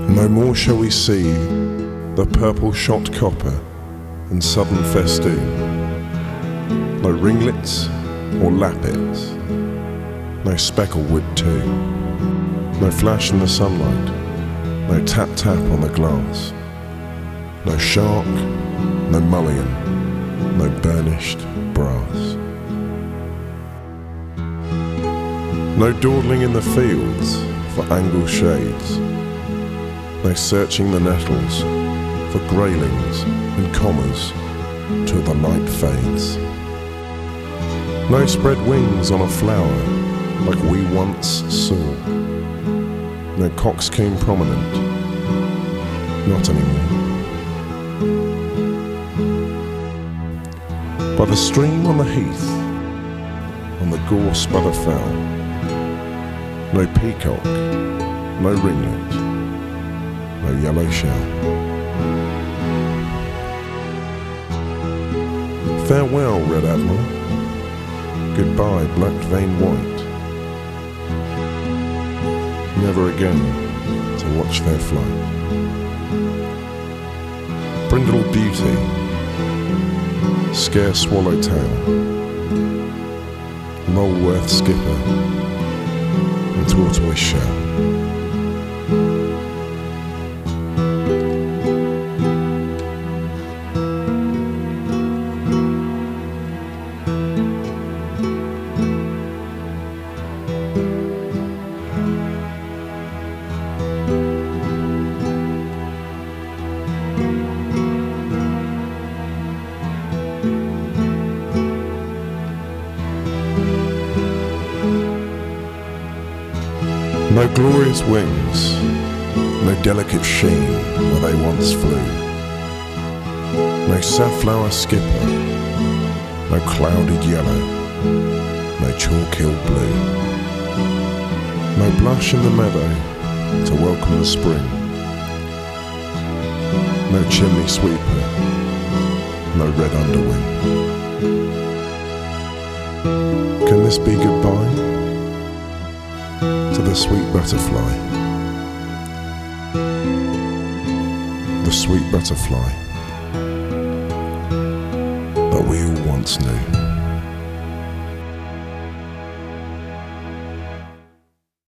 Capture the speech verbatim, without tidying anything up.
No more shall we see the purple shot copper and southern festoon. No ringlets or lappets, no specklewood too. No flash in the sunlight, no tap-tap on the glass. No shark, no mullion, no burnished brass. No dawdling in the fields for angled shades. No searching the nettles for graylings and commas till the light fades. No spread wings on a flower like we once saw. No coxcomb prominent, not anymore. By the stream on the heath, on the gorse by the fell, no peacock, no ringlet, no yellow shell. Farewell, Red Admiral, goodbye, black vein white. Never again to watch their flight. Brindle beauty, scare swallowtail, Lulworth skipper, and tortoise shell. No glorious wings, no delicate sheen where they once flew. No safflower skipper, no clouded yellow, no chalk hill blue. No blush in the meadow to welcome the spring. No chimney sweeper, no red underwing. Can this be goodbye to the sweet butterfly, the sweet butterfly that we all once knew?